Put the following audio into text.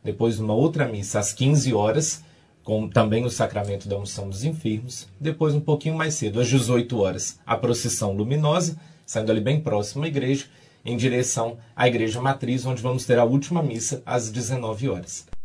depois uma outra missa às 15 horas, com também o sacramento da unção dos enfermos. Depois, um pouquinho mais cedo, às 18 horas, a procissão luminosa, saindo ali bem próximo à igreja, em direção à igreja matriz, onde vamos ter a última missa às 19 horas.